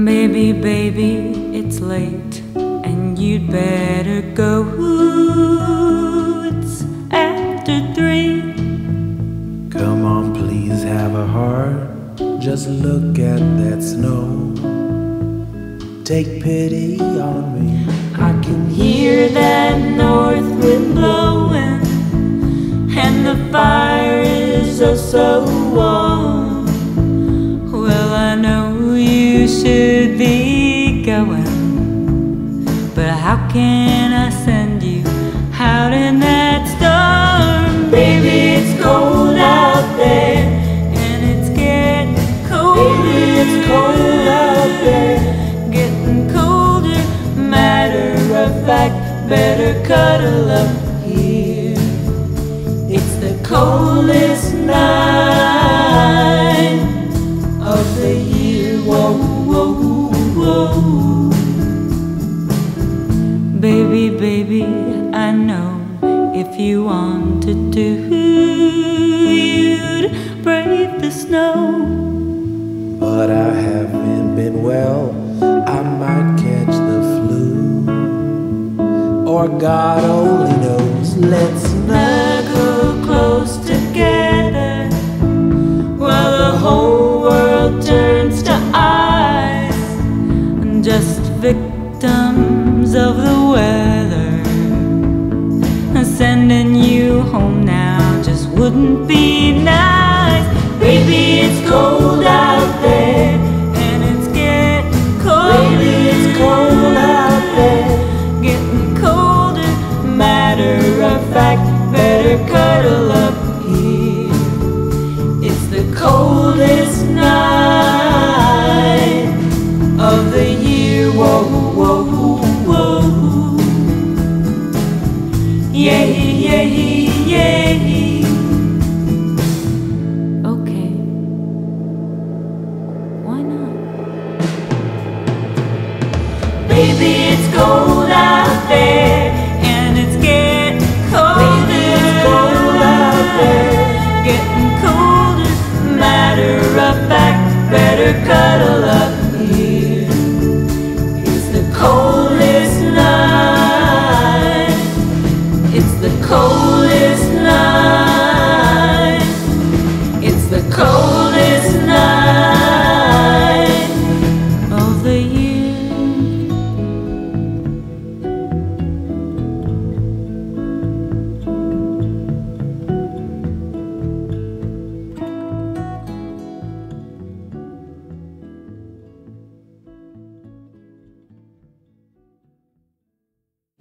Baby, baby, it's late and you'd better go. It's after 3. Come on, please have a heart. Just look at that snow. Take pity on me. I can hear that north wind blowing, and the fire is oh so warm. Well, I know you should be going, but how can I send you out in that storm? Baby, it's cold out there, and it's getting colder. Baby, it's cold out there. Getting colder, matter of fact, better cuddle up here. It's the coldest night of the year. Whoa, whoa, whoa. Baby, baby, I know if you wanted to, you'd brave the snow. But I haven't been well. I might catch the flu, or God only knows. Let's Snuggle close together while the whole world turns to ice. Just victims of the weather. Sending you home now just wouldn't be nice. Baby, it's cold out there, and it's getting colder. Baby, it's cold out there. Getting colder, matter of fact, better cuddle up here. It's the coldest night of the year. Whoa, whoa, whoa. Yeah, yeah, yeah. Okay. Why not? Baby, it's cold out.